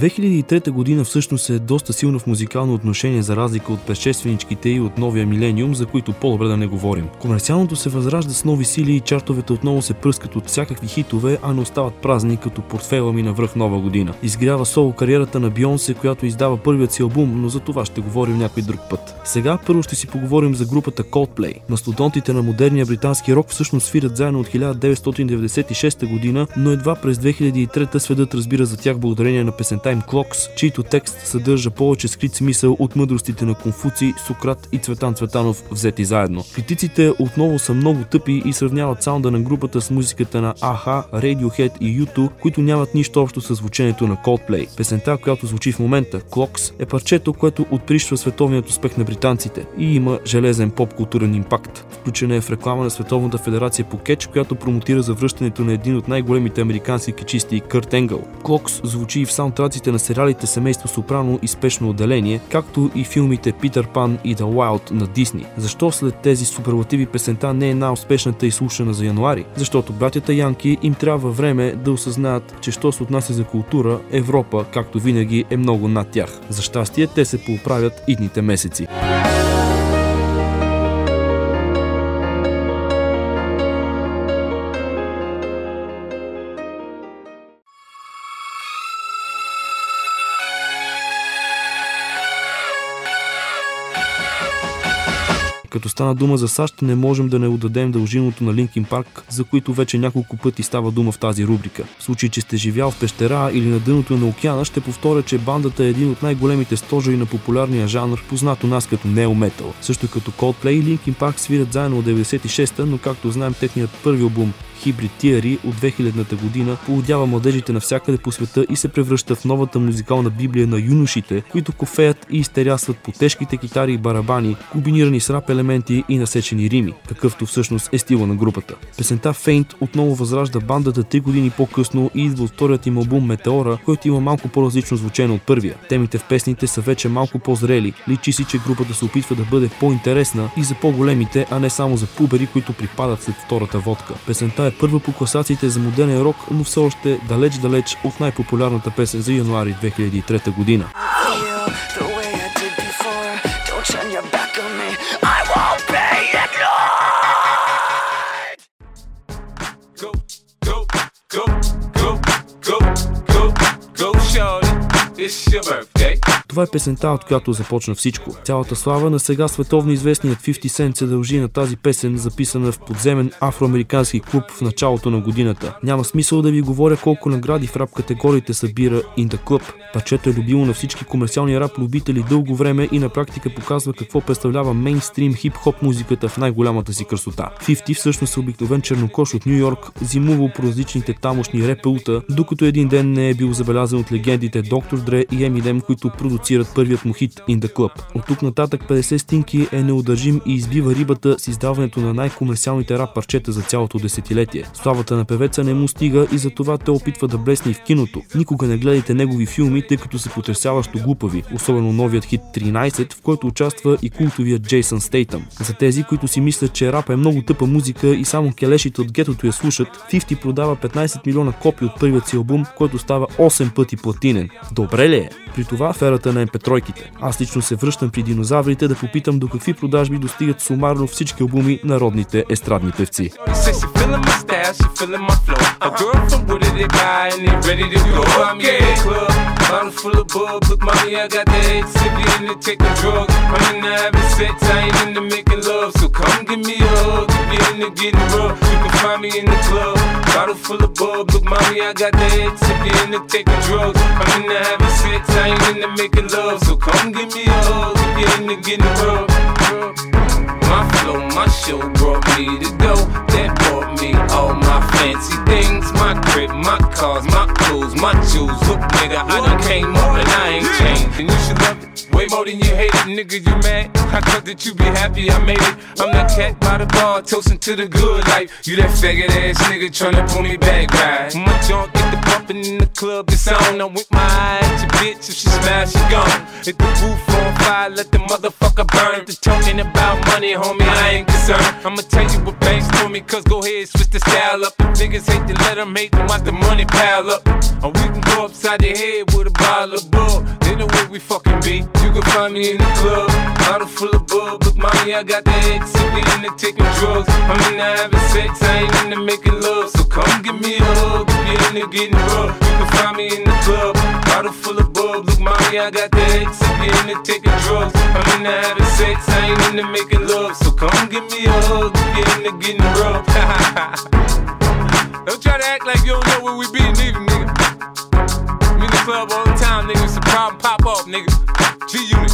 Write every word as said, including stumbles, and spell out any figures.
две хиляди и трета година всъщност е доста силна в музикално отношение за разлика от предшественичките и от новия милениум, за които по-добре да не говорим. Комерциалното се възражда с нови сили и чартовете отново се пръскат от всякакви хитове, а не остават празни като портфейла ми навръх нова година. Изгрява соло кариерата на Бейонсе, която издава първият си албум, но за това ще говорим някой друг път. Сега първо ще си поговорим за групата Coldplay. Мастодонтите на модерния британски рок всъщност свирят заедно от хиляда деветстотин деветдесет и шеста година, но едва през две хиляди и трета светът разбира за тях благодарение на песента им Clocks, чийто текст съдържа повече скрит смисъл от мъдростите на Конфуций, Сократ и Цветан Цветанов взети заедно. Критиците отново са много тъпи и сравняват саунда на групата с музиката на А-ха, Radiohead и Ю ту, които нямат нищо общо с звучението на Coldplay. Песента, която звучи в момента, Clocks, е парчето, което отприщва световният успех на британците и има железен поп-културен импакт. Включена е в реклама на Световната федерация по кетч, която промотира завръщането на един от най-големите американски кетчисти Кърт Енгъл. Clocks звучи и в саундтраците на сериалите Семейство Сопрано и Спешно отделение, както и филмите Питър Пан и The Wild на Дисни. Защо след тези суперлативи песента не е най-успешната и слушана за януари? Защото братята Янки им трябва време да осъзнаят, че що се отнася за култура, Европа, както винаги, е много над тях. За щастие, те се поуправят идните месеци. Като стана дума за САЩ, не можем да не отдадем дължимото на Линкин Парк, за които вече няколко пъти става дума в тази рубрика. В случай, че сте живял в пещера или на дъното на океана, ще повторя, че бандата е един от най-големите стожери на популярния жанр, познат у нас като нео метал. Също като Coldplay и Линкин Парк свирят заедно от деветдесет и шеста, но както знаем, техният първи албум Hybrid Theory от две хилядната година поудява младежите навсякъде по света и се превръща в новата музикална библия на юношите, които кофеят и изтерясват по тежките китари и барабани, комбинирани с рап елементи и насечени рими, какъвто всъщност е стила на групата. Песента Faint отново възражда бандата три години по-късно и идва от вторият им албум Метеора, който има малко по-различно звучение от първия. Темите в песните са вече малко по-зрели, личи си, че групата се опитва да бъде по-интересна и за по-големите, а не само за пубери, които припадат след втората водка. Песента е първа по класациите за модерен рок, но все още далеч-далеч от най-популярната песен за януари две хиляди и трета година. Това е песента, от която започна всичко. Цялата слава на сега световно известният петдесет Cent се дължи на тази песен, записана в подземен афроамерикански клуб в началото на годината. Няма смисъл да ви говоря колко награди в рап категориите събира In The Club. Парчето е любимо на всички комерциални рап любители дълго време и на практика показва какво представлява мейнстрим хип-хоп музиката в най-голямата си красота. петдесет всъщност е обикновен чернокош от Ню Йорк, зимувал по различните тамошни репелта, докато един ден не е бил забелязан от легендите доктор Dre и Eminem, които продуцират първият му хит In The Club. От тук нататък петдесет стинки е неудържим и избива рибата с издаването на най-комерциалните рап парчета за цялото десетилетие. Славата на певеца не му стига и затова те опитва да блесне и в киното. Никога не гледайте негови филми, тъй като са потресяващо глупави, особено новият хит тринайсет, в който участва и култовият Джейсън Стейтъм. За тези, които си мислят, че рап е много тъпа музика и само келешите от гетото я слушат, петдесет продава петнайсет милиона копии от първият си албум, който става осем пъти платинен. Добре ли е? При това аферата на ем пи три-ките. Аз лично се връщам при динозаврите да попитам до какви продажби достигат сумарно всички албуми на родните естрадни певци. Bottle full of bub, look mommy, I got the head tip, you into taking drugs. I'm into having sex, I ain't into making love. So come give me a hug if you're into getting rubbed. My flow, my show brought me to go. That brought me all my fancy things. My crib, my cars, my clothes, my jewels. Look nigga, I done came up and I ain't changed. And you should love it way more than you hate it, nigga, you mad? I thought that you be happy I made it. I'm that cat by the bar, toasting to the good life. You that faggot ass nigga tryna pull me back, right? My junk get the bumpin' in the club, it's on. I'm with my eye at your bitch, if she smash, she gone. Hit the roof on fire, let the motherfucker burn. If they're talking about money, homie, I ain't concerned. I'ma tell you what banks told me, cause go ahead, switch the style up. If niggas hate to let them hate them, watch the money pile up. Or we can go upside the head with a bottle of bug. They know where we fucking be. You can find me in the club, bottle full of bug. Look, mommy, I got the X, if we into taking drugs. I'm into having sex, I ain't into making love. So come give me a hug if you're into getting rough. You can find me in the club, bottle full of bug. Look, mommy, I got the X, if you're into taking drugs. I'm into having sex, I ain't into making love. So come give me a hug if you're into getting rough. Don't try to act like you don't know where we be, nigga, nigga. I'm in the club all the time, nigga. It's a problem, pop off, nigga. G-Unit.